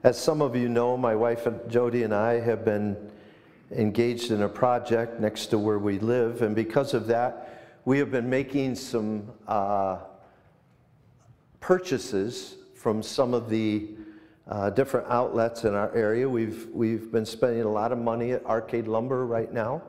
As some of you know, my wife Jody and I have been engaged in a project next to where we live, and because of that, we have been making some purchases from some of the different outlets in our area. We've been spending a lot of money at Arcade Lumber right now.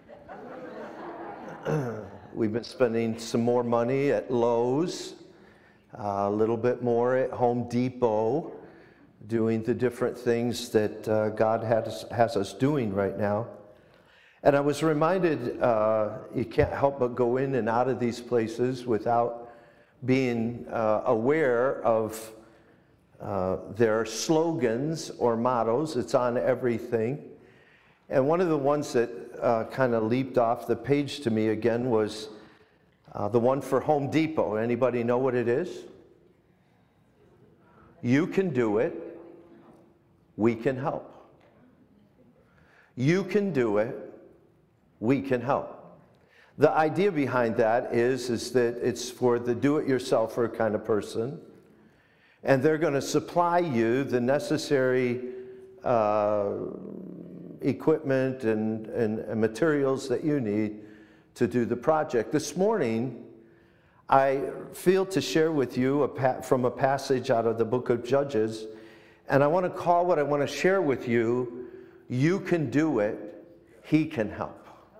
We've been spending some more money at Lowe's, a little bit more at Home Depot, doing the different things that God has us doing right now. And I was reminded, you can't help but go in and out of these places without being aware of their slogans or mottos. It's on everything. And one of the ones that kind of leaped off the page to me again was the one for Home Depot. Anybody know what it is? You can do it. We can help. You can do it. We can help. The idea behind that is that it's for the do-it-yourselfer kind of person, and they're going to supply you the necessary equipment and materials that you need to do the project. This morning, I feel to share with you from a passage out of the book of Judges, and I want to call what I want to share with you, you can do it, he can help.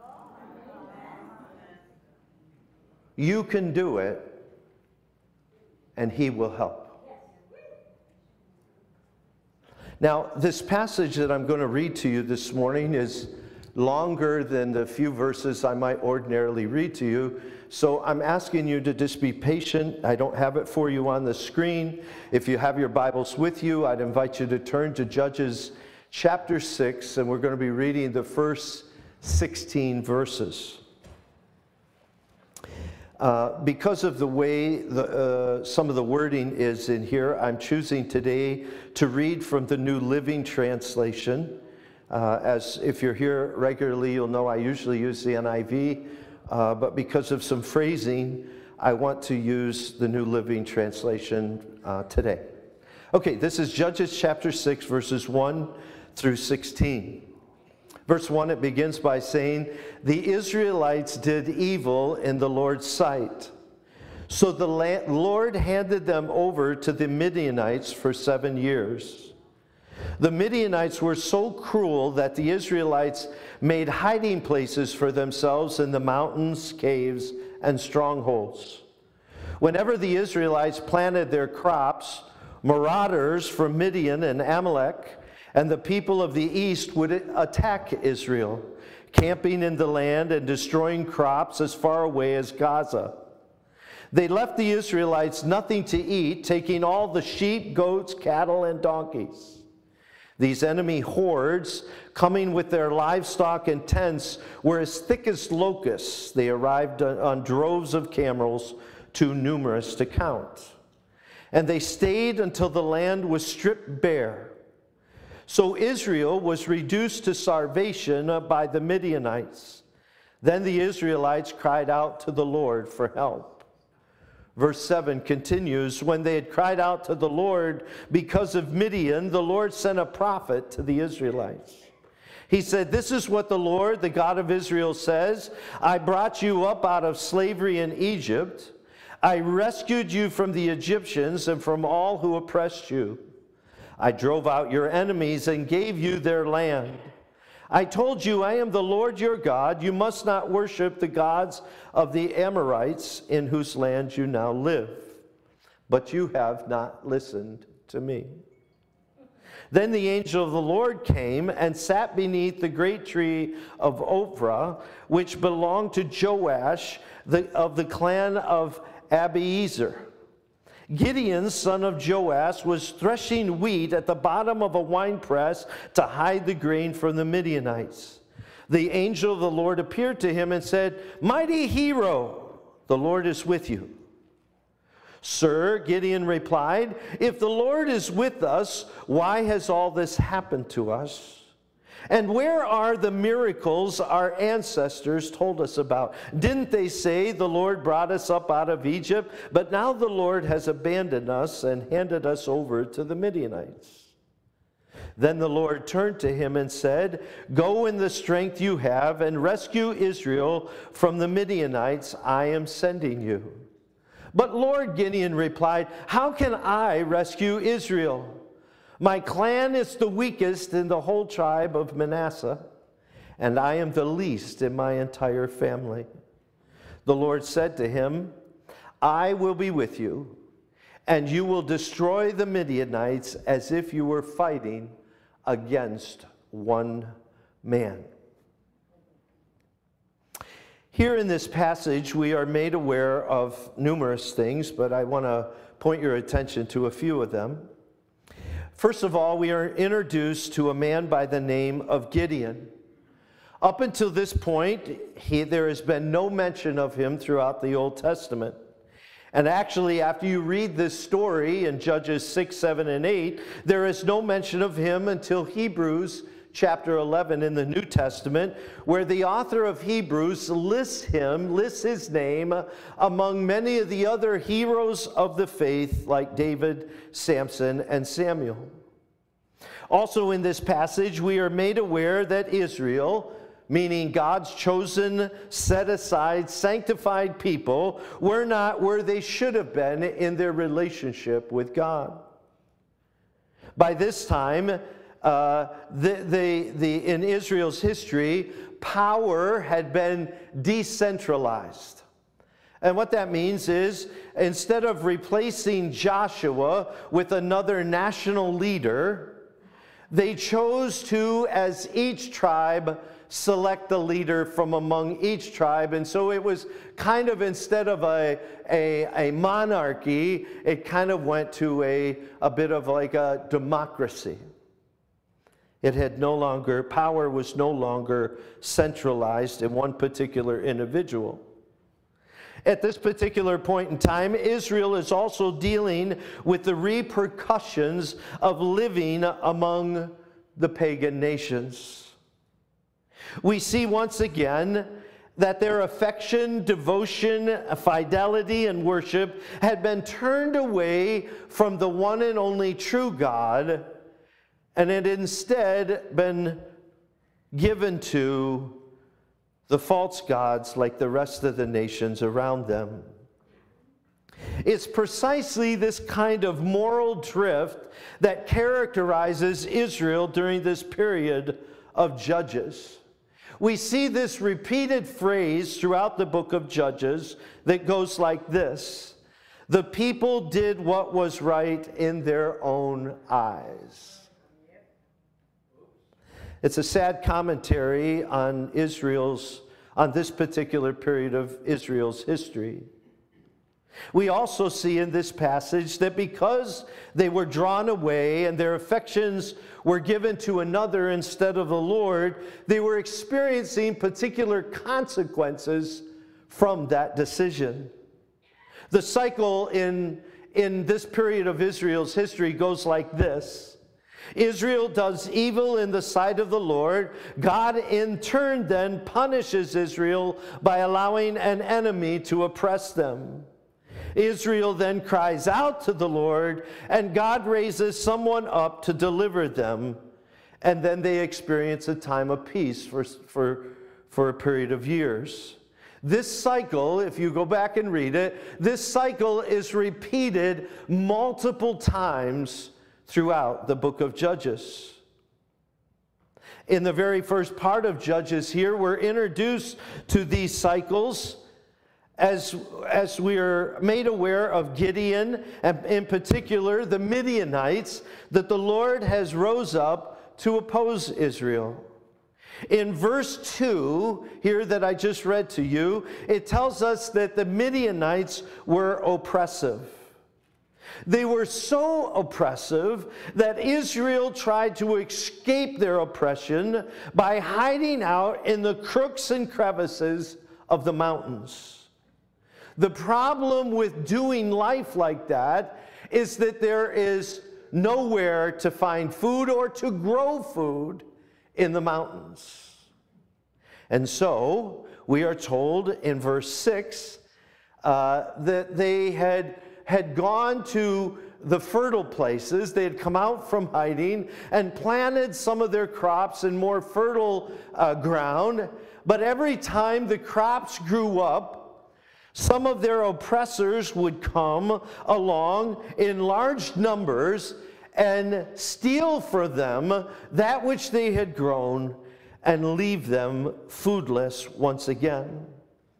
You can do it, and he will help. Now, this passage that I'm going to read to you this morning is longer than the few verses I might ordinarily read to you, so I'm asking you to just be patient. I don't have it for you on the screen. If you have your Bibles with you, I'd invite you to turn to Judges chapter 6, and we're going to be reading the first 16 verses. Because of the way some of the wording is in here, I'm choosing today to read from the New Living Translation. As if you're here regularly, you'll know I usually use the NIV, but because of some phrasing, I want to use the New Living Translation today. Okay, this is Judges chapter 6, verses 1 through 16. Verse 1, it begins by saying, "The Israelites did evil in the Lord's sight. So the Lord handed them over to the Midianites for 7 years. The Midianites were so cruel that the Israelites made hiding places for themselves in the mountains, caves, and strongholds. Whenever the Israelites planted their crops, marauders from Midian and Amalek and the people of the east would attack Israel, camping in the land and destroying crops as far away as Gaza. They left the Israelites nothing to eat, taking all the sheep, goats, cattle, and donkeys. These enemy hordes, coming with their livestock and tents, were as thick as locusts. They arrived on droves of camels, too numerous to count. And they stayed until the land was stripped bare. So Israel was reduced to starvation by the Midianites. Then the Israelites cried out to the Lord for help." Verse 7 continues, "When they had cried out to the Lord because of Midian, the Lord sent a prophet to the Israelites. He said, 'This is what the Lord, the God of Israel, says. I brought you up out of slavery in Egypt. I rescued you from the Egyptians and from all who oppressed you. I drove out your enemies and gave you their land. I told you, I am the Lord your God. You must not worship the gods of the Amorites in whose land you now live. But you have not listened to me.' Then the angel of the Lord came and sat beneath the great tree of Ophrah, which belonged to Joash of the clan of Abiezer. Gideon, son of Joash, was threshing wheat at the bottom of a winepress to hide the grain from the Midianites. The angel of the Lord appeared to him and said, 'Mighty hero, the Lord is with you.' 'Sir,' Gideon replied, 'if the Lord is with us, why has all this happened to us? And where are the miracles our ancestors told us about? Didn't they say the Lord brought us up out of Egypt? But now the Lord has abandoned us and handed us over to the Midianites.' Then the Lord turned to him and said, "Go in the strength you have and rescue Israel from the Midianites. I am sending you." "But Lord," Gideon replied, "how can I rescue Israel? My clan is the weakest in the whole tribe of Manasseh, and I am the least in my entire family." The Lord said to him, "I will be with you, and you will destroy the Midianites as if you were fighting against one man." Here in this passage, we are made aware of numerous things, but I want to point your attention to a few of them. First of all, we are introduced to a man by the name of Gideon. Up until this point, there has been no mention of him throughout the Old Testament. And actually, after you read this story in Judges 6, 7, and 8, there is no mention of him until Hebrews chapter 11 in the New Testament, where the author of Hebrews lists his name among many of the other heroes of the faith like David, Samson, and Samuel. Also in this passage, we are made aware that Israel, meaning God's chosen, set aside, sanctified people, were not where they should have been in their relationship with God. By this time, in Israel's history, power had been decentralized. And what that means is, instead of replacing Joshua with another national leader, they chose to, as each tribe, select a leader from among each tribe. And so it was kind of, instead of a monarchy, it kind of went to a bit of like a democracy. Power was no longer centralized in one particular individual. At this particular point in time, Israel is also dealing with the repercussions of living among the pagan nations. We see once again that their affection, devotion, fidelity, and worship had been turned away from the one and only true God, and had instead been given to the false gods like the rest of the nations around them. It's precisely this kind of moral drift that characterizes Israel during this period of Judges. We see this repeated phrase throughout the book of Judges that goes like this: "The people did what was right in their own eyes." It's a sad commentary on this particular period of Israel's history. We also see in this passage that because they were drawn away and their affections were given to another instead of the Lord, they were experiencing particular consequences from that decision. The cycle in this period of Israel's history goes like this: Israel does evil in the sight of the Lord. God in turn then punishes Israel by allowing an enemy to oppress them. Israel then cries out to the Lord, and God raises someone up to deliver them, and then they experience a time of peace for a period of years. This cycle, if you go back and read it, this cycle is repeated multiple times throughout the book of Judges. In the very first part of Judges here, we're introduced to these cycles as we are made aware of Gideon, and in particular the Midianites, that the Lord has rose up to oppose Israel. In verse 2 here that I just read to you, it tells us that the Midianites were oppressive. They were so oppressive that Israel tried to escape their oppression by hiding out in the crooks and crevices of the mountains. The problem with doing life like that is that there is nowhere to find food or to grow food in the mountains. And so we are told in verse 6 that they had gone to the fertile places. They had come out from hiding and planted some of their crops in more fertile ground. But every time the crops grew up, some of their oppressors would come along in large numbers and steal for them that which they had grown and leave them foodless once again.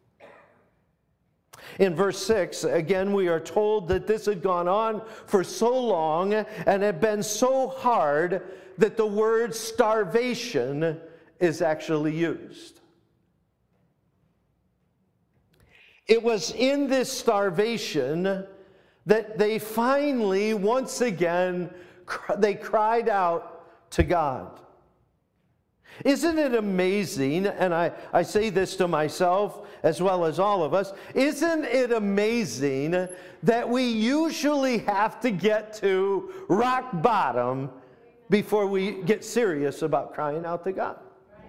In verse 6, again, we are told that this had gone on for so long and had been so hard that the word starvation is actually used. It was in this starvation that they finally, once again, they cried out to God. Isn't it amazing, and I say this to myself as well as all of us, isn't it amazing that we usually have to get to rock bottom before we get serious about crying out to God?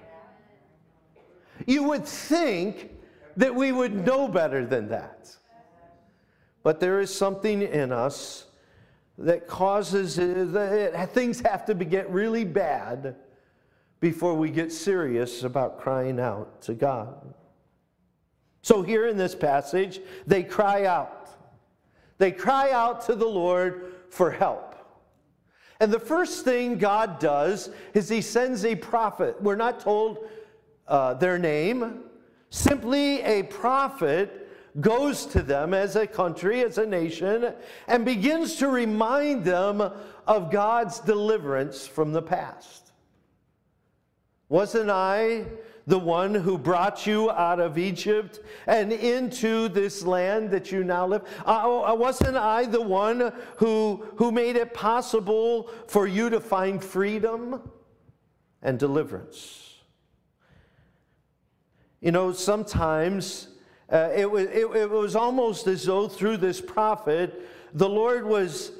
You would think that we would know better than that. But there is something in us that causes things have to get really bad before we get serious about crying out to God. So here in this passage, they cry out. They cry out to the Lord for help. And the first thing God does is he sends a prophet. We're not told their name. Simply a prophet goes to them as a country, as a nation, and begins to remind them of God's deliverance from the past. Wasn't I the one who brought you out of Egypt and into this land that you now live? Wasn't I the one who made it possible for you to find freedom and deliverance? You know, sometimes it was almost as though through this prophet, the Lord was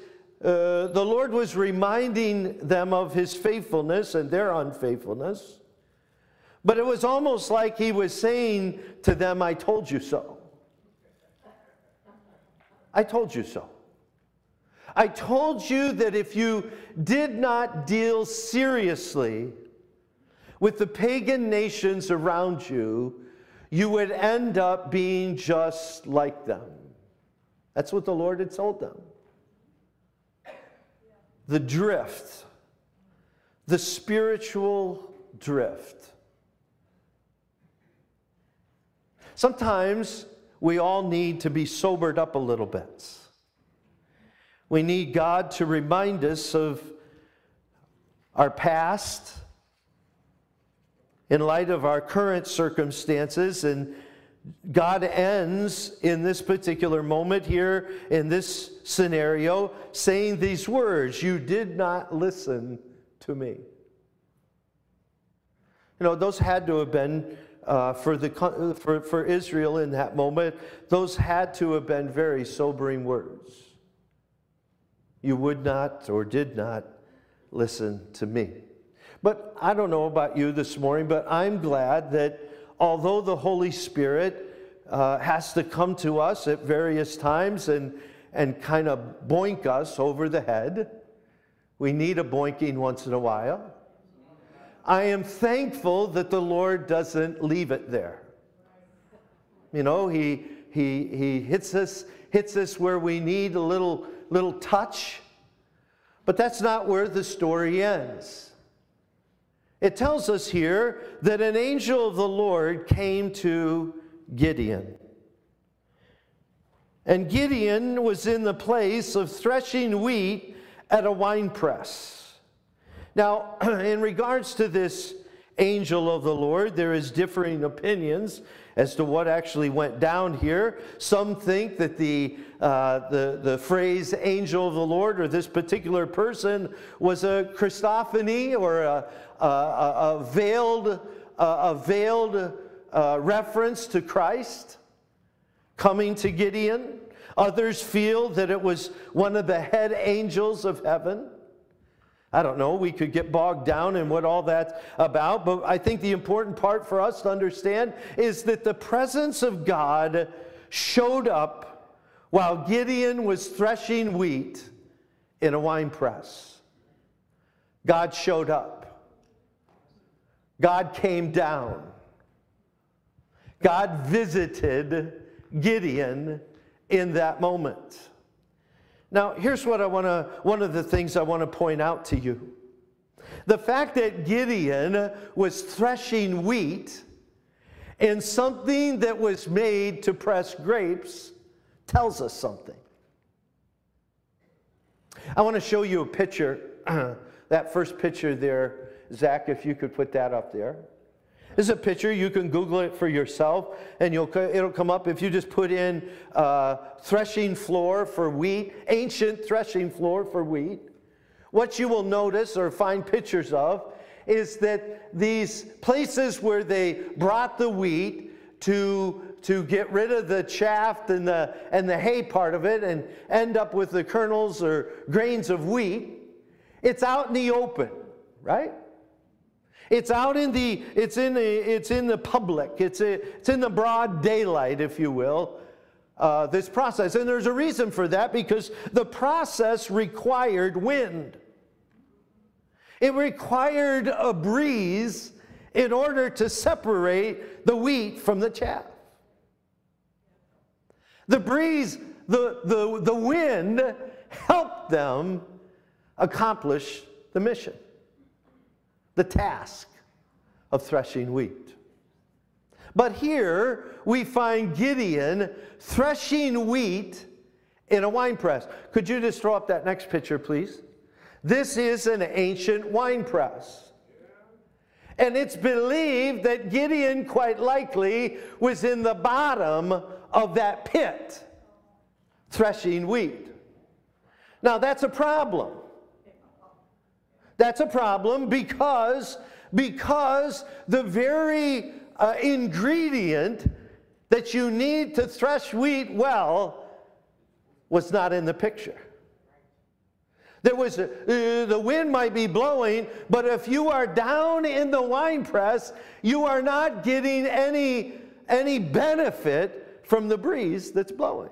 reminding them of his faithfulness and their unfaithfulness. But it was almost like he was saying to them, I told you so. I told you so. I told you that if you did not deal seriously with the pagan nations around you, you would end up being just like them. That's what the Lord had told them. The drift, the spiritual drift. Sometimes we all need to be sobered up a little bit. We need God to remind us of our past in light of our current circumstances, and God ends in this particular moment here in this scenario saying these words, "You did not listen to me." You know, those had to have been for Israel in that moment, those had to have been very sobering words. You would not or did not listen to me. But I don't know about you this morning, but I'm glad that although the Holy Spirit has to come to us at various times and kind of boink us over the head, we need a boinking once in a while. I am thankful that the Lord doesn't leave it there. You know, he hits us where we need a little touch, but that's not where the story ends. It tells us here that an angel of the Lord came to Gideon. And Gideon was in the place of threshing wheat at a winepress. Now, in regards to this angel of the Lord, there is differing opinions as to what actually went down here. Some think that the phrase angel of the Lord or this particular person was a Christophany or a veiled reference to Christ coming to Gideon. Others feel that it was one of the head angels of heaven. I don't know, we could get bogged down in what all that's about, but I think the important part for us to understand is that the presence of God showed up while Gideon was threshing wheat in a wine press. God showed up. God came down. God visited Gideon in that moment. Now, here's what one of the things I want to point out to you. The fact that Gideon was threshing wheat in something that was made to press grapes tells us something. I want to show you a picture. That first picture there, Zach, if you could put that up there. This is a picture. You can Google it for yourself, and it'll come up. If you just put in threshing floor for wheat, ancient threshing floor for wheat, what you will notice or find pictures of is that these places where they brought the wheat to get rid of the chaff and the hay part of it and end up with the kernels or grains of wheat, it's out in the open, right? It's out in the public. It's in the broad daylight, if you will, this process. And there's a reason for that, because the process required wind. It required a breeze in order to separate the wheat from the chaff. The breeze, the wind helped them accomplish the mission, the task of threshing wheat. But here we find Gideon threshing wheat in a wine press. Could you just throw up that next picture, please? This is an ancient wine press. And it's believed that Gideon quite likely was in the bottom of that pit threshing wheat. Now that's a problem. That's a problem because the very ingredient that you need to thresh wheat well was not in the picture. There was the wind might be blowing, but if you are down in the wine press, you are not getting any benefit from the breeze that's blowing.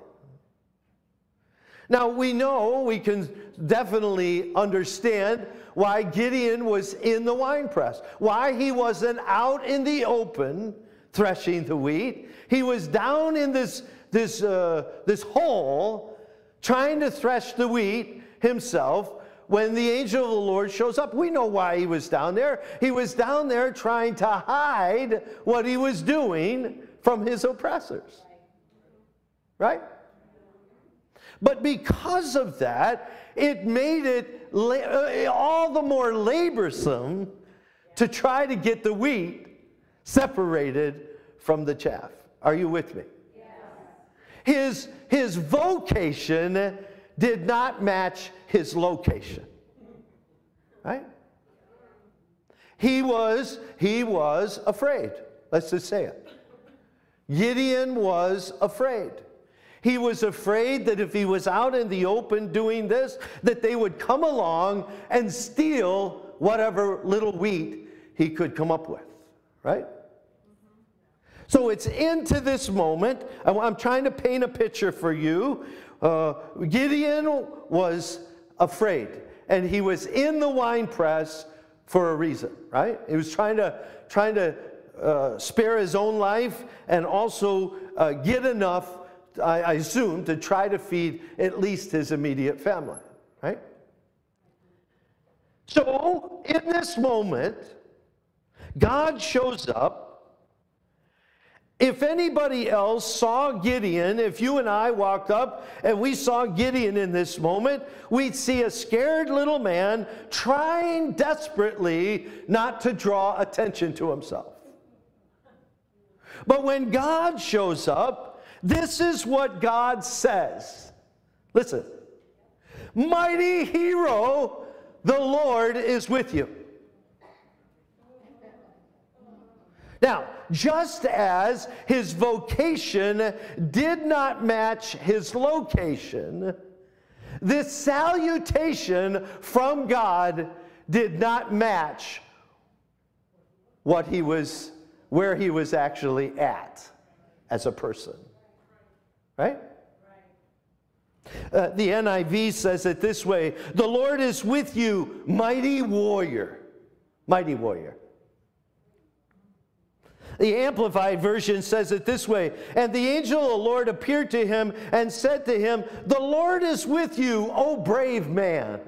Now we can definitely understand why Gideon was in the wine press, why he wasn't out in the open threshing the wheat. He was down in this hole trying to thresh the wheat himself when the angel of the Lord shows up. We know why he was down there. He was down there trying to hide what he was doing from his oppressors. Right? But because of that, it made it all the more laborsome to try to get the wheat separated from the chaff. Are you with me? Yes. His vocation did not match his location. Right? He was afraid. Let's just say it. Gideon was afraid. He was afraid that if he was out in the open doing this, that they would come along and steal whatever little wheat he could come up with, right? So it's into this moment. I'm trying to paint a picture for you. Gideon was afraid, and he was in the wine press for a reason, right? He was trying to spare his own life and also get enough, I assume, to try to feed at least his immediate family, right? So, in this moment, God shows up. If anybody else saw Gideon, if you and I walked up and we saw Gideon in this moment, we'd see a scared little man trying desperately not to draw attention to himself. But when God shows up, this is what God says. Listen. Mighty hero, the Lord is with you. Now, just as his vocation did not match his location, this salutation from God did not match where he was actually at as a person. Right? The NIV says it this way: the Lord is with you, mighty warrior. Mighty warrior. The Amplified Version says it this way: and the angel of the Lord appeared to him and said to him, the Lord is with you, O brave man.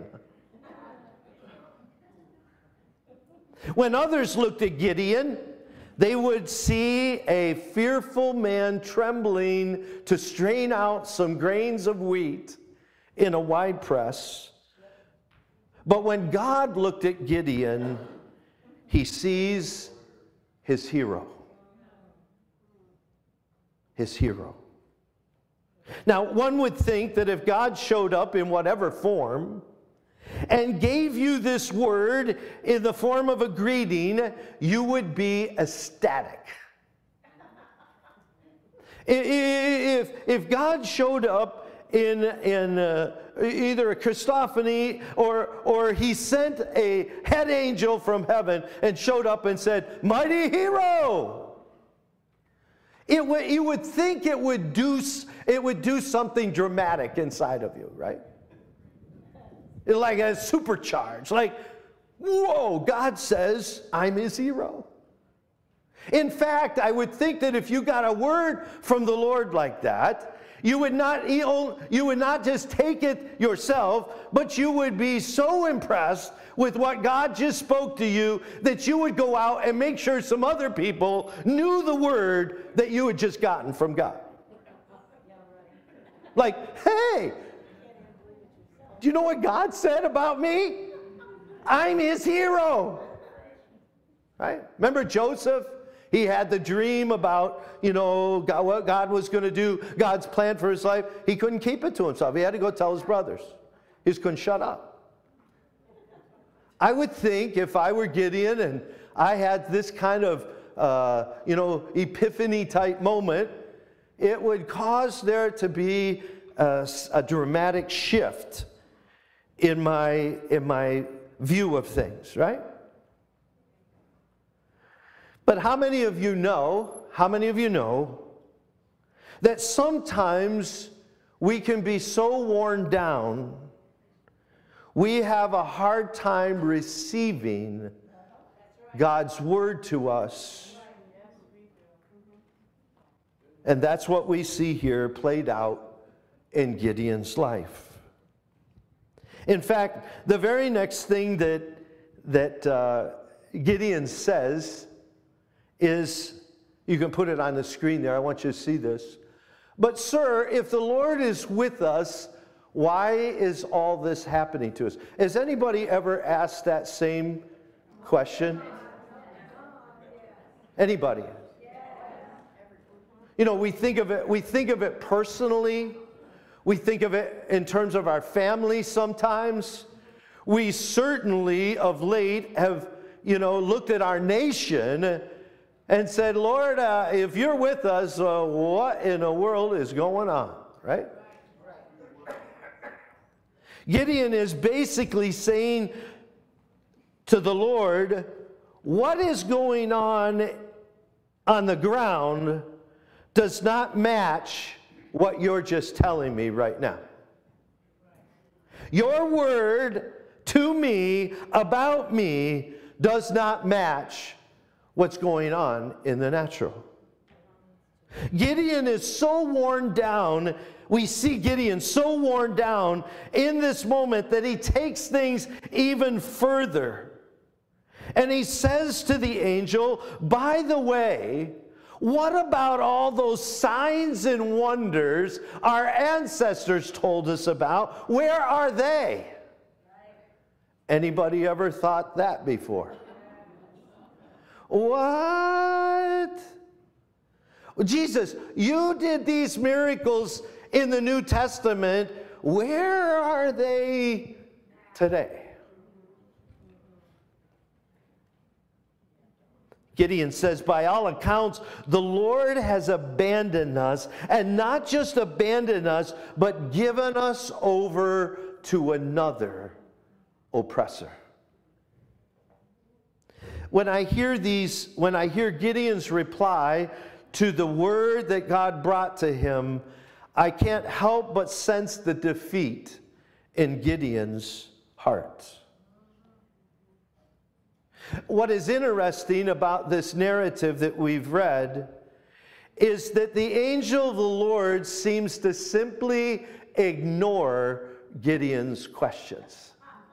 When others looked at Gideon, they would see a fearful man trembling to strain out some grains of wheat in a wide press. But when God looked at Gideon, he sees his hero. His hero. Now, one would think that if God showed up in whatever form and gave you this word in the form of a greeting, you would be ecstatic. If God showed up in either a Christophany or he sent a head angel from heaven and showed up and said, mighty hero, you would think it would do something dramatic inside of you, right? Like a supercharge, like, whoa, God says I'm his hero. In fact, I would think that if you got a word from the Lord like that, you would not just take it yourself, but you would be so impressed with what God just spoke to you that you would go out and make sure some other people knew the word that you had just gotten from God. Like, hey, do you know what God said about me? I'm his hero. Right? Remember Joseph? He had the dream about, what God was going to do, God's plan for his life. He couldn't keep it to himself. He had to go tell his brothers. He just couldn't shut up. I would think if I were Gideon and I had this kind of, epiphany type moment, it would cause there to be a dramatic shift in my view of things, right? But how many of you know that sometimes we can be so worn down, we have a hard time receiving God's word to us. And that's what we see here played out in Gideon's life. In fact, the very next thing that Gideon says is, you can put it on the screen there, I want you to see this. But sir, if the Lord is with us, why is all this happening to us? Has anybody ever asked that same question? Anybody? We think of it personally. We think of it in terms of our family sometimes. We certainly of late have, looked at our nation and said, Lord, if you're with us, what in the world is going on, right? Gideon is basically saying to the Lord, what is going on the ground does not match what you're just telling me right now. Your word to me, about me, does not match what's going on in the natural. Gideon is so worn down. We see Gideon so worn down in this moment that he takes things even further. And he says to the angel, by the way, what about all those signs and wonders our ancestors told us about? Where are they? Anybody ever thought that before? What? Jesus, you did these miracles in the New Testament. Where are they today? Gideon says, by all accounts, the Lord has abandoned us, and not just abandoned us, but given us over to another oppressor. When I hear Gideon's reply to the word that God brought to him, I can't help but sense the defeat in Gideon's heart. What is interesting about this narrative that we've read is that the angel of the Lord seems to simply ignore Gideon's questions.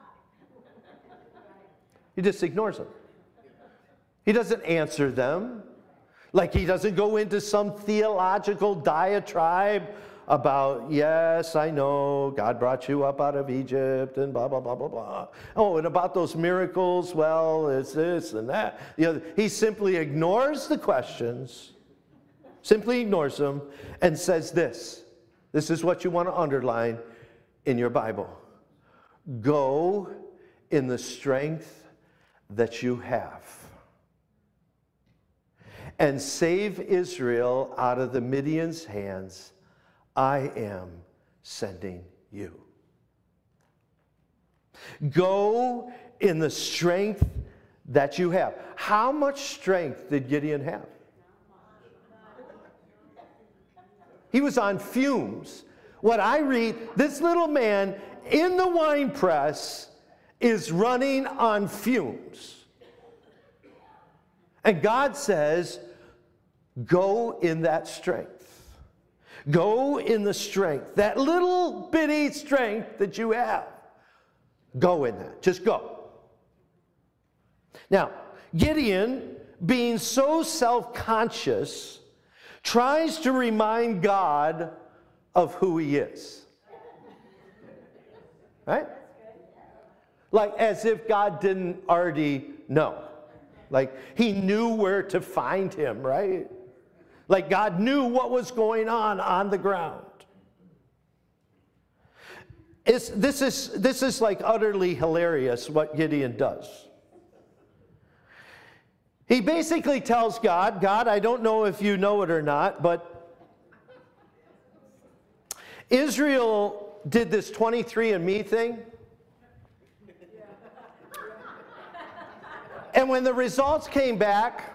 He just ignores them. He doesn't answer them. Like he doesn't go into some theological diatribe about, yes, I know, God brought you up out of Egypt and blah, blah, blah, blah, blah. Oh, and about those miracles, well, it's this and that. He simply ignores the questions, simply ignores them, and says this. This is what you want to underline in your Bible. Go in the strength that you have and save Israel out of the Midian's hands. I am sending you. Go in the strength that you have. How much strength did Gideon have? He was on fumes. What I read, this little man in the wine press is running on fumes. And God says, go in that strength. Go in the strength, that little bitty strength that you have. Go in that. Just go. Now, Gideon, being so self-conscious, tries to remind God of who he is. Right? Like as if God didn't already know. Like he knew where to find him, right? Like God knew what was going on the ground. This is like utterly hilarious what Gideon does. He basically tells God, God, I don't know if you know it or not, but Israel did this 23andMe thing. And when the results came back,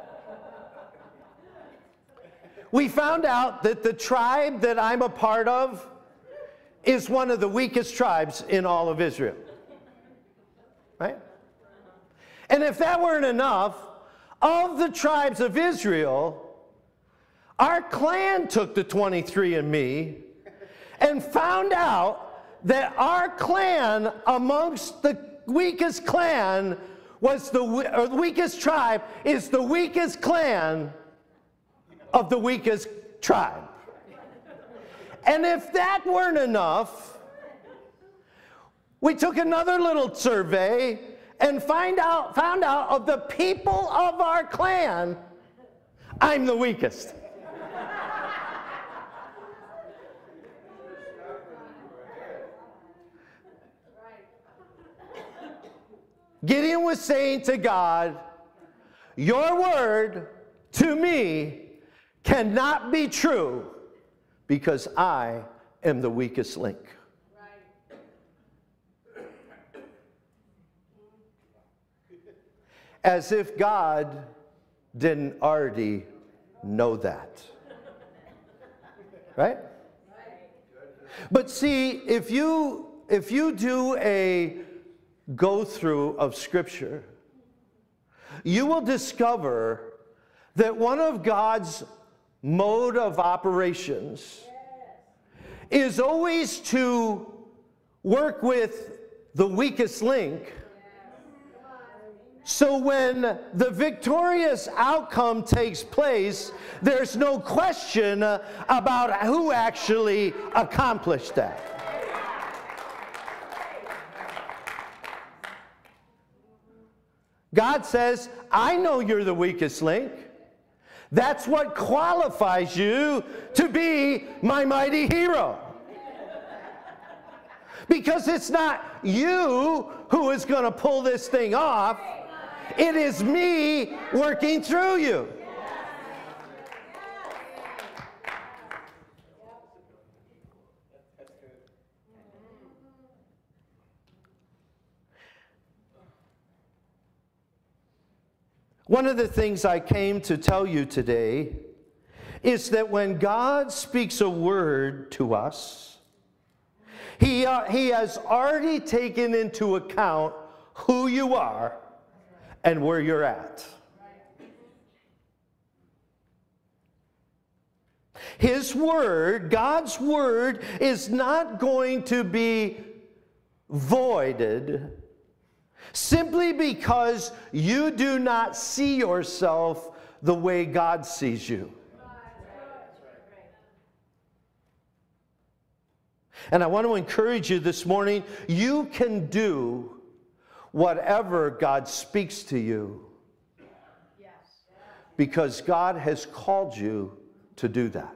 we found out that the tribe that I'm a part of is one of the weakest tribes in all of Israel. Right? And if that weren't enough, of the tribes of Israel, our clan took the 23andMe and found out that our clan amongst the weakest clan was the weakest tribe is the weakest clan of the weakest tribe. And if that weren't enough, we took another little survey and found out of the people of our clan, I'm the weakest. Gideon was saying to God, your word to me cannot be true because I am the weakest link. As if God didn't already know that. Right? But see, if you do a go-through of Scripture, you will discover that one of God's mode of operations is always to work with the weakest link. So when the victorious outcome takes place, there's no question about who actually accomplished that. God says, I know you're the weakest link. That's what qualifies you to be my mighty hero. Because it's not you who is going to pull this thing off. It is me working through you. One of the things I came to tell you today is that when God speaks a word to us, He has already taken into account who you are and where you're at. His word, God's word, is not going to be voided simply because you do not see yourself the way God sees you. And I want to encourage you this morning, you can do whatever God speaks to you because God has called you to do that.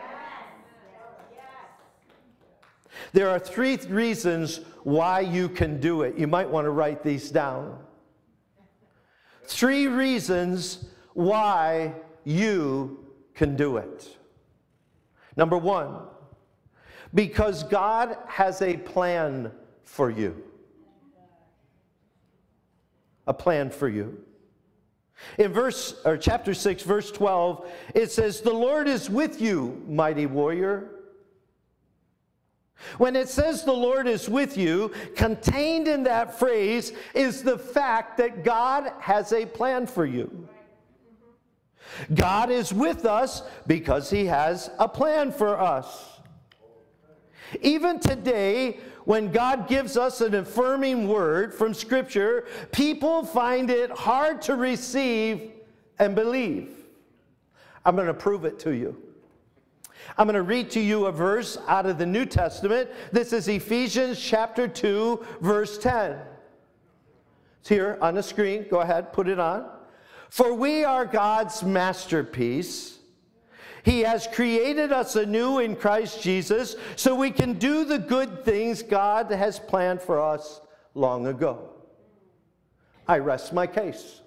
There are 3 reasons why you can do it. You might want to write these down. 3 reasons why you can do it. Number 1, because God has a plan for you. A plan for you. In chapter 6, verse 12, it says, "The Lord is with you, mighty warrior." When it says the Lord is with you, contained in that phrase is the fact that God has a plan for you. God is with us because He has a plan for us. Even today, when God gives us an affirming word from Scripture, people find it hard to receive and believe. I'm going to prove it to you. I'm going to read to you a verse out of the New Testament. This is Ephesians chapter 2, verse 10. It's here on the screen. Go ahead, put it on. "For we are God's masterpiece. He has created us anew in Christ Jesus so we can do the good things God has planned for us long ago." I rest my case.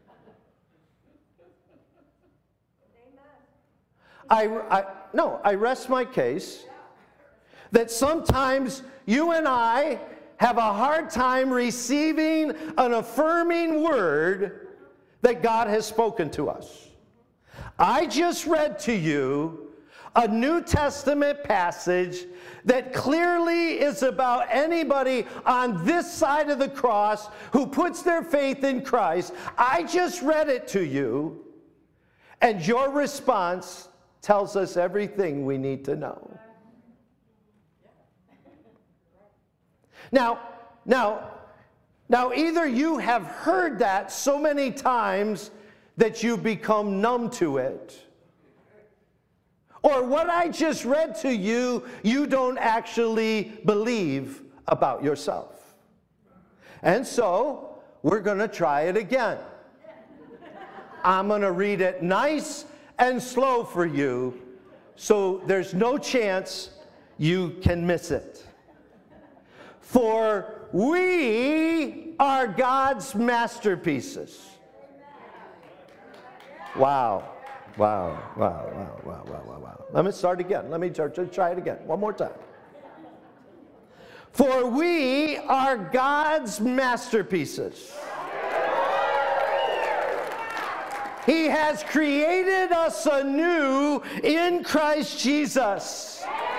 I rest my case that sometimes you and I have a hard time receiving an affirming word that God has spoken to us. I just read to you a New Testament passage that clearly is about anybody on this side of the cross who puts their faith in Christ. I just read it to you, and your response tells us everything we need to know. Now, either you have heard that so many times that you become numb to it, or what I just read to you, you don't actually believe about yourself. And so, we're going to try it again. I'm going to read it nice and slow for you, so there's no chance you can miss it. "For we are God's masterpieces." Wow. Let me start again. Let me try it again. One more time. "For we are God's masterpieces. He has created us anew in Christ Jesus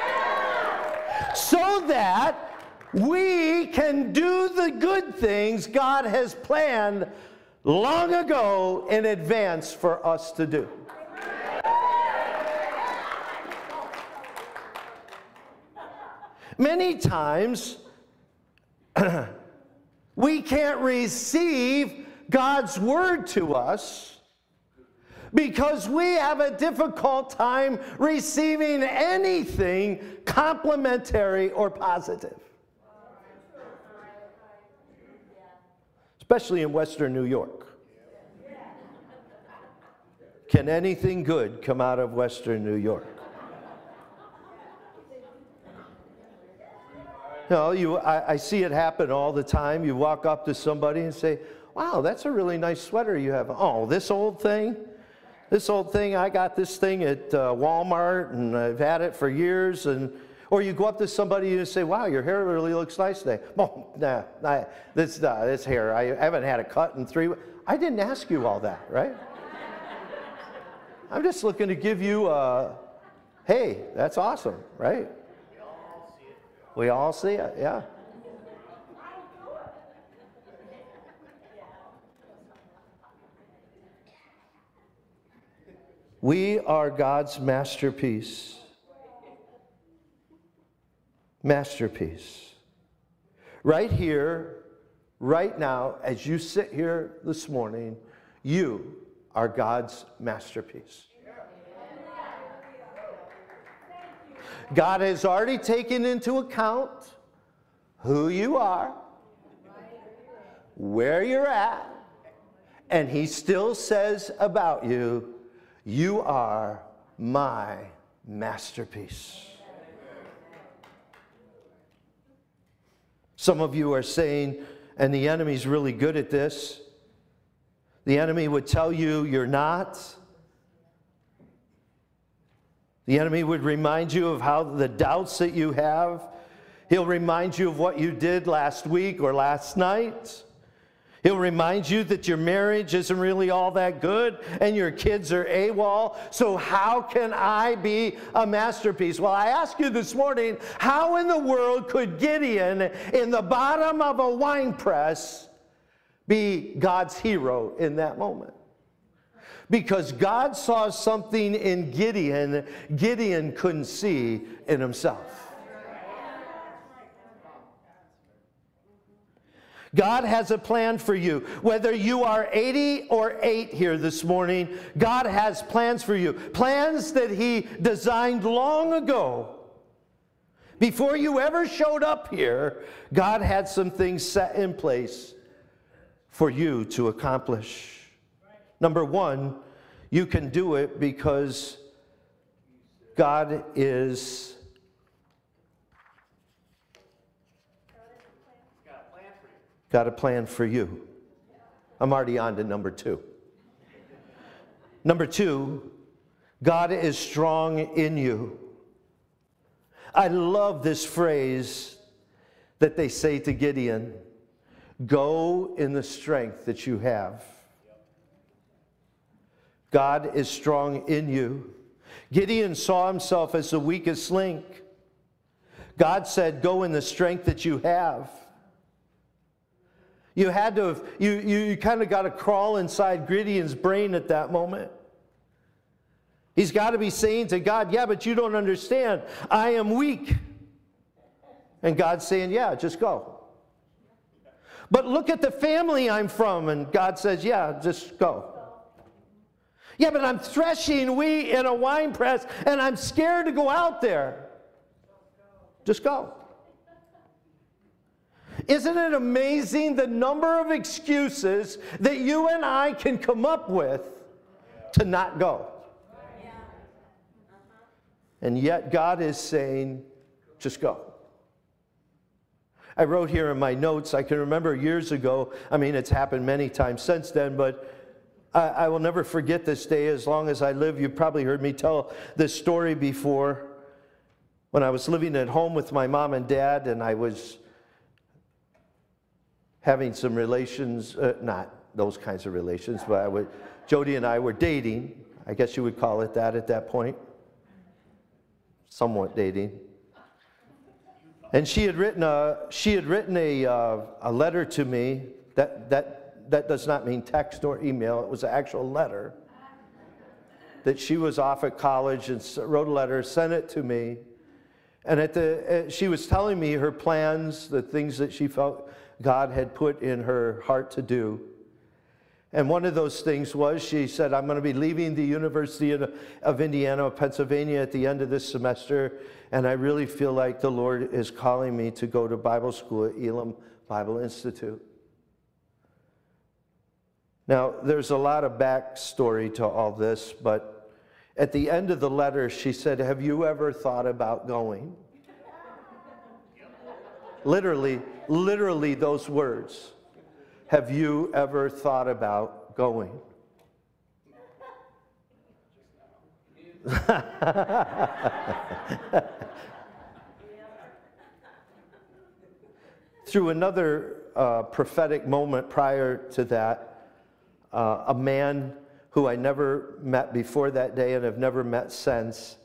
so that we can do the good things God has planned long ago in advance for us to do." Many times, we can't receive God's word to us because we have a difficult time receiving anything complimentary or positive. Especially in Western New York. Can anything good come out of Western New York? I see it happen all the time. You walk up to somebody and say, "Wow, that's a really nice sweater you have." "Oh, this old thing? This old thing, I got this thing at Walmart, and I've had it for years." Or you go up to somebody and you say, "Wow, your hair really looks nice today." "Oh, this hair, I haven't had a cut in 3 weeks." I didn't ask you all that, right? I'm just looking to give you a, hey, that's awesome, right? We all see it, yeah. We are God's masterpiece. Masterpiece. Right here, right now, as you sit here this morning, you are God's masterpiece. God has already taken into account who you are, where you're at, and He still says about you, you are my masterpiece. Some of you are saying, and the enemy's really good at this, the enemy would tell you you're not. The enemy would remind you of how the doubts that you have. He'll remind you of what you did last week or last night. He'll remind you that your marriage isn't really all that good and your kids are AWOL. So how can I be a masterpiece? Well, I ask you this morning, how in the world could Gideon in the bottom of a wine press be God's hero in that moment? Because God saw something in Gideon couldn't see in himself. God has a plan for you. Whether you are 80 or 8 here this morning, God has plans for you. Plans that He designed long ago. Before you ever showed up here, God had some things set in place for you to accomplish. Number one, you can do it because God is got a plan for you. I'm already on to number 2. Number 2, God is strong in you. I love this phrase that they say to Gideon, go in the strength that you have. God is strong in you. Gideon saw himself as the weakest link. God said, go in the strength that you have. You had to, you kind of got to crawl inside Gideon's brain at that moment. He's got to be saying to God, yeah, but you don't understand. I am weak. And God's saying, yeah, just go. But look at the family I'm from. And God says, yeah, just go. Yeah, but I'm threshing wheat in a wine press, and I'm scared to go out there. Just go. Isn't it amazing the number of excuses that you and I can come up with to not go? And yet God is saying, just go. I wrote here in my notes, I can remember years ago, I mean, it's happened many times since then, but I will never forget this day as long as I live. You've probably heard me tell this story before. When I was living at home with my mom and dad, and I was having some relations, not those kinds of relations, but Jody and I were dating. I guess you would call it that at that point. Somewhat dating. And she had written a letter to me that does not mean text or email. It was an actual letter that she was off at college and wrote a letter, sent it to me. And she was telling me her plans, the things that she felt God had put in her heart to do. And one of those things was, she said, I'm going to be leaving the University of Indiana, Pennsylvania at the end of this semester, and I really feel like the Lord is calling me to go to Bible school at Elam Bible Institute. Now, there's a lot of backstory to all this, but at the end of the letter, she said, have you ever thought about going? Literally those words. Have you ever thought about going? Through another prophetic moment prior to that, a man who I never met before that day and have never met since,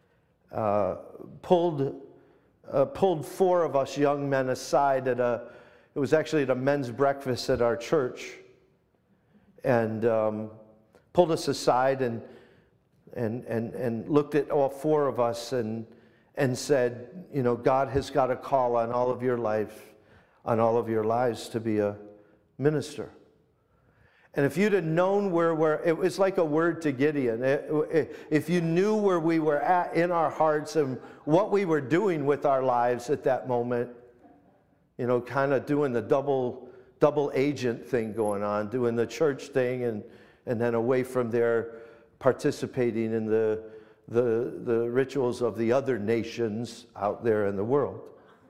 pulled 4 of us young men aside it was actually at a men's breakfast at our church, and pulled us aside and looked at all 4 of us and said, you know, God has got a call on all of your life, on all of your lives to be a minister. And if you'd have known it was like a word to Gideon. If you knew where we were at in our hearts and what we were doing with our lives at that moment, you know, kind of doing the double agent thing going on, doing the church thing and then away from there participating in the rituals of the other nations out there in the world.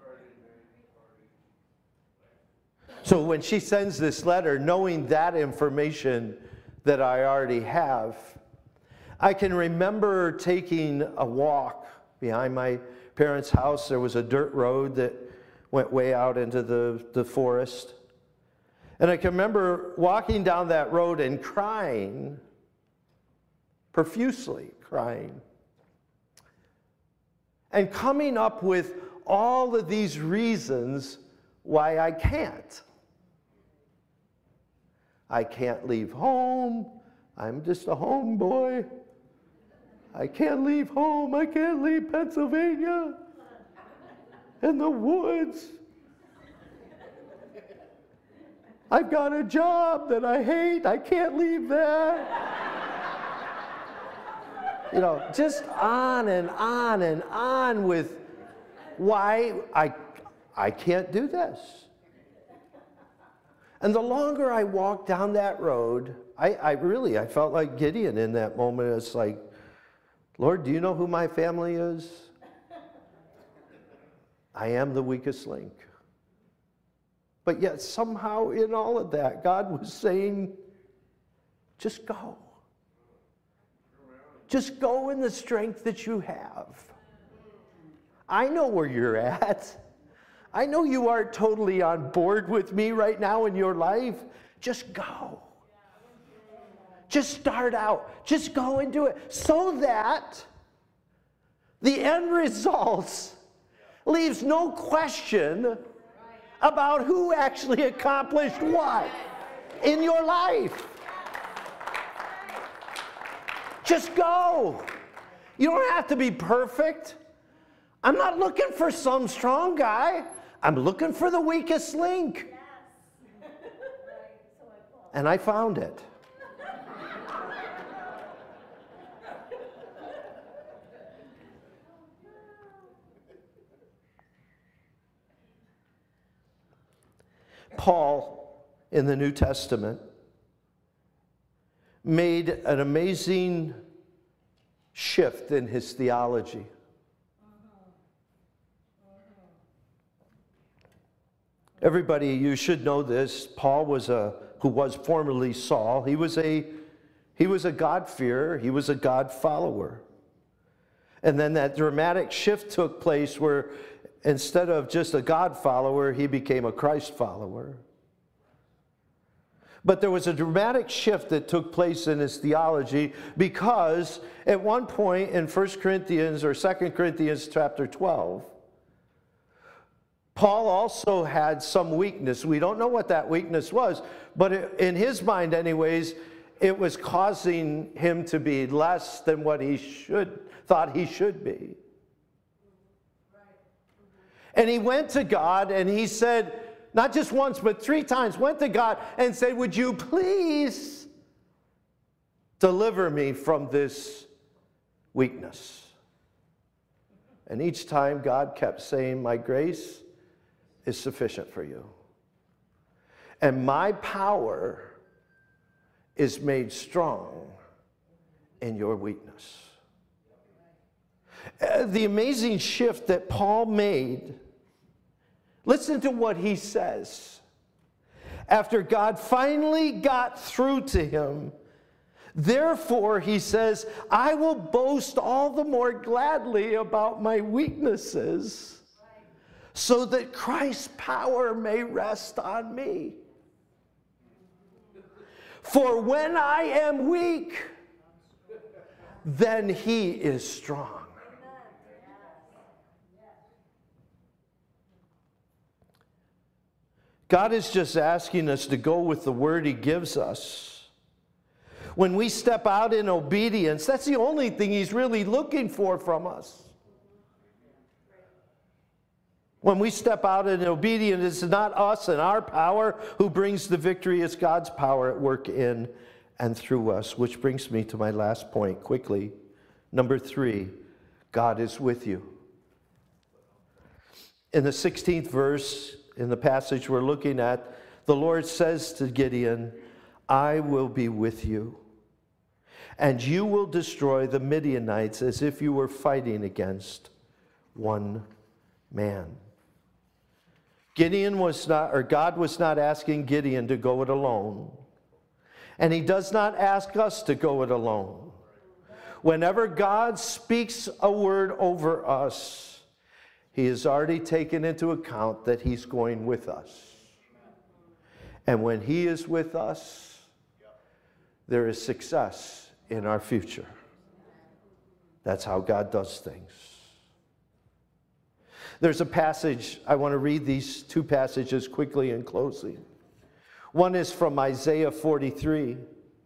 So when she sends this letter, knowing that information that I already have, I can remember taking a walk behind my parents' house. There was a dirt road that went way out into the forest. And I can remember walking down that road and crying, profusely crying, and coming up with all of these reasons why I can't. I can't leave home. I'm just a homeboy. I can't leave home. I can't leave Pennsylvania and the woods. I've got a job that I hate. I can't leave that. You know, just on and on and on with why I can't do this. And the longer I walked down that road, I felt like Gideon in that moment. It's like, Lord, do you know who my family is? I am the weakest link. But yet somehow in all of that, God was saying, just go. Just go in the strength that you have. I know where you're at. I know you aren't totally on board with me right now in your life. Just go. Just start out. Just go and do it. So that the end results leaves no question about who actually accomplished what in your life. Just go. You don't have to be perfect. I'm not looking for some strong guy. I'm looking for the weakest link. And I found it. Paul, in the New Testament, made an amazing shift in his theology. Everybody, you should know this. Paul who was formerly Saul. He was a God-fearer. He was a God follower. And then that dramatic shift took place where instead of just a God follower, he became a Christ follower. But there was a dramatic shift that took place in his theology because at one point in 1 Corinthians or 2 Corinthians chapter 12, Paul also had some weakness. We don't know what that weakness was, but in his mind anyways, it was causing him to be less than what he thought he should be. And he went to God and he said, not just once, but 3 times, went to God and said, would you please deliver me from this weakness? And each time God kept saying, my grace is sufficient for you. And my power is made strong in your weakness. The amazing shift that Paul made, listen to what he says. After God finally got through to him, therefore, he says, I will boast all the more gladly about my weaknesses, so that Christ's power may rest on me. For when I am weak, then he is strong. God is just asking us to go with the word he gives us. When we step out in obedience, that's the only thing he's really looking for from us. When we step out in obedience, it's not us and our power who brings the victory. It's God's power at work in and through us. Which brings me to my last point quickly. Number 3, God is with you. In the 16th verse, in the passage we're looking at, the Lord says to Gideon, I will be with you, and you will destroy the Midianites as if you were fighting against one man. God was not asking Gideon to go it alone. And he does not ask us to go it alone. Whenever God speaks a word over us, he has already taken into account that he's going with us. And when he is with us, there is success in our future. That's how God does things. There's a passage, I want to read these 2 passages quickly in closing. One is from Isaiah 43.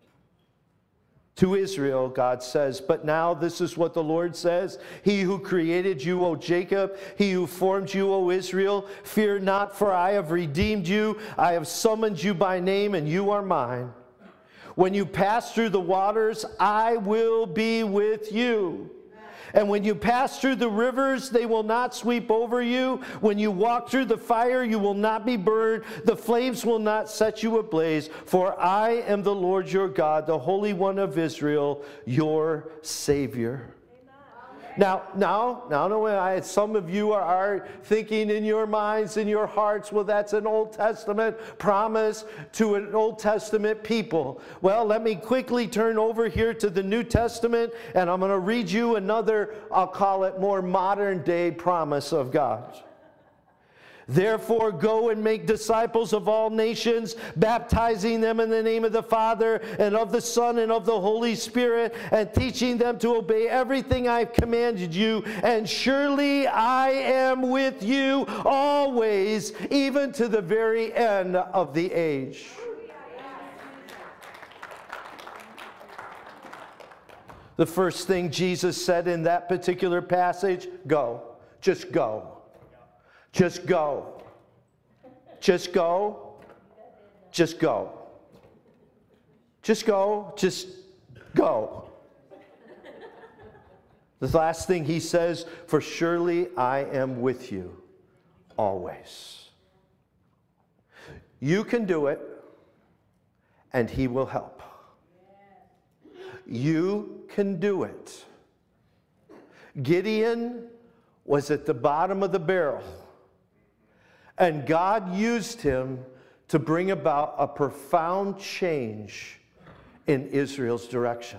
To Israel, God says, but now this is what the Lord says. He who created you, O Jacob, he who formed you, O Israel, fear not, for I have redeemed you. I have summoned you by name, and you are mine. When you pass through the waters, I will be with you. And when you pass through the rivers, they will not sweep over you. When you walk through the fire, you will not be burned. The flames will not set you ablaze. For I am the Lord your God, the Holy One of Israel, your Savior. Now, some of you are thinking in your minds, in your hearts, well, that's an Old Testament promise to an Old Testament people. Well, let me quickly turn over here to the New Testament, and I'm going to read you another, I'll call it more modern day promise of God. Therefore, go and make disciples of all nations, baptizing them in the name of the Father and of the Son and of the Holy Spirit, and teaching them to obey everything I've commanded you. And surely I am with you always, even to the very end of the age. The first thing Jesus said in that particular passage, go. Just go. Just go. Just go. Just go. Just go. Just go. The last thing he says, for surely I am with you always. You can do it, and he will help. You can do it. Gideon was at the bottom of the barrel. And God used him to bring about a profound change in Israel's direction.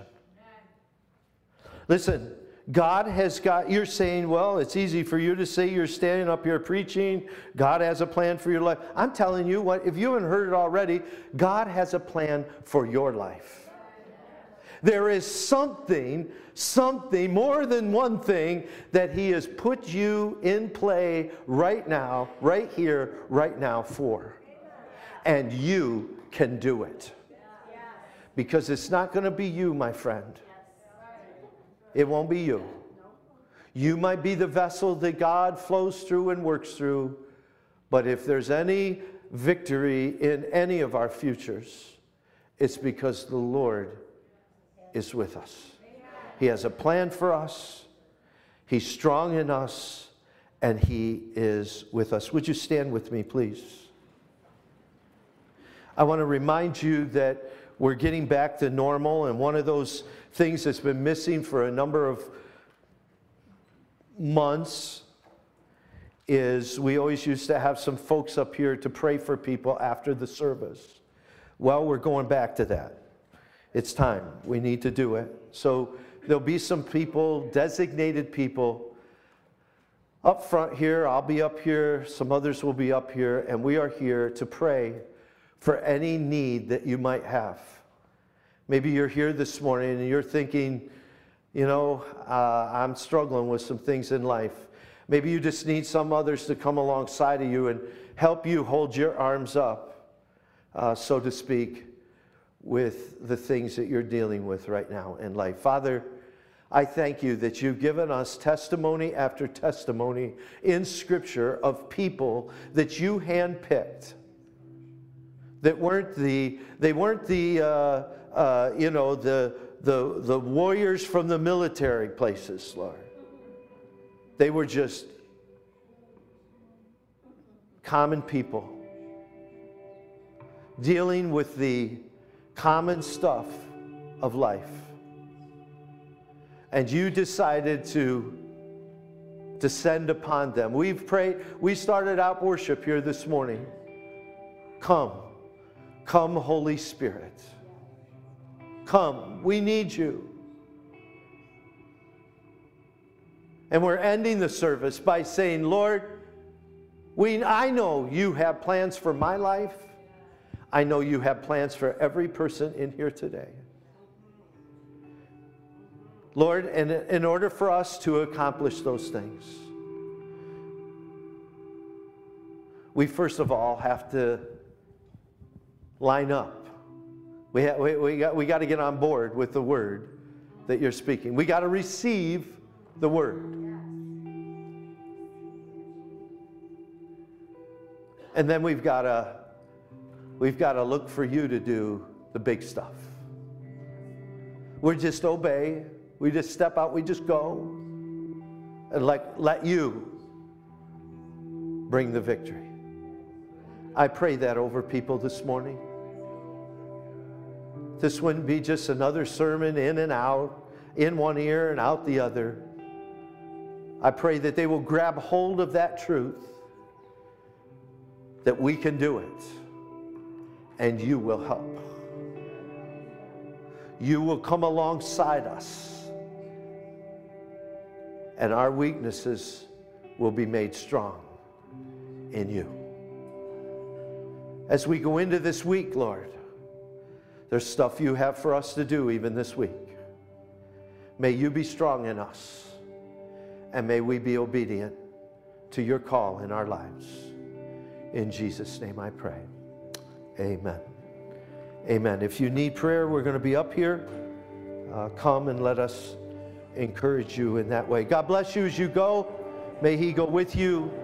Listen, God has got, you're saying, well, it's easy for you to say, you're standing up here preaching, God has a plan for your life. I'm telling you what, if you haven't heard it already, God has a plan for your life. There is something, more than one thing that he has put you in play right now, right here, right now for. And you can do it. Because it's not going to be you, my friend. It won't be you. You might be the vessel that God flows through and works through, but if there's any victory in any of our futures, it's because the Lord is with us. He has a plan for us. He's strong in us, and he is with us. Would you stand with me, please? I want to remind you that we're getting back to normal, and one of those things that's been missing for a number of months is we always used to have some folks up here to pray for people after the service. Well, we're going back to that. It's time. We need to do it. So there'll be some people, designated people, up front here. I'll be up here. Some others will be up here. And we are here to pray for any need that you might have. Maybe you're here this morning and you're thinking, you know, I'm struggling with some things in life. Maybe you just need some others to come alongside of you and help you hold your arms up, so to speak, with the things that you're dealing with right now in life. Father, I thank you that you've given us testimony after testimony in Scripture of people that you handpicked, that weren't the warriors from the military places, Lord. They were just common people dealing with the common stuff of life. And you decided to descend upon them. We've prayed, we started out worship here this morning. Come, Holy Spirit. Come, we need you. And we're ending the service by saying, Lord, I know you have plans for my life. I know you have plans for every person in here today. Lord, and in order for us to accomplish those things, we first of all have to line up. We got to get on board with the word that you're speaking. We got to receive the word. And then we've got to look for you to do the big stuff. We just obey. We just step out. We just go. And let you bring the victory. I pray that over people this morning. This wouldn't be just another sermon in and out, in one ear and out the other. I pray that they will grab hold of that truth, that we can do it, and you will help. You will come alongside us, and our weaknesses will be made strong in you. As we go into this week, Lord, there's stuff you have for us to do even this week. May you be strong in us, and may we be obedient to your call in our lives. In Jesus' name I pray. Amen. Amen. If you need prayer, we're going to be up here. Come and let us encourage you in that way. God bless you as you go. May he go with you.